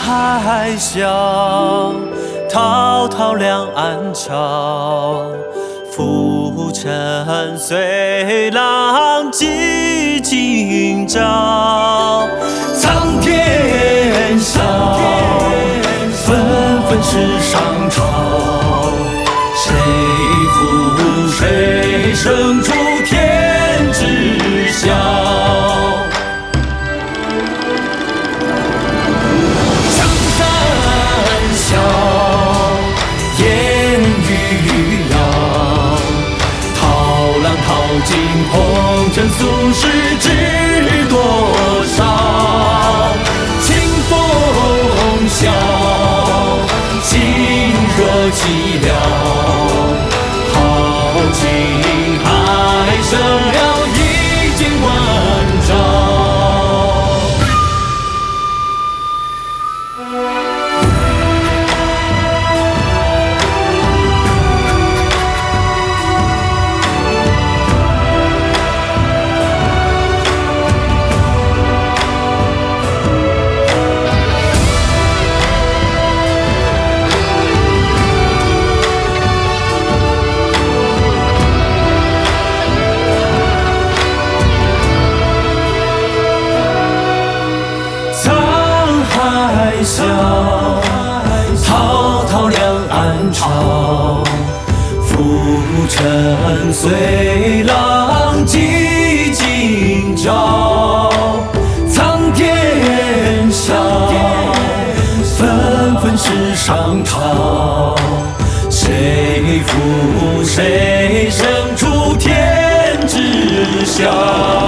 海啸，滔滔两岸潮。浮沉随浪几今朝。苍天笑，纷纷是上朝。谁负谁胜出天知晓。江山笑，烟雨遥。涛浪淘尽红尘俗世知多少。清风笑，心若寂寥。豪情还剩了一剑万丈。海啸，滔滔两岸潮。浮沉随浪几今朝。苍天笑，纷纷是上朝。谁负谁胜出天知晓。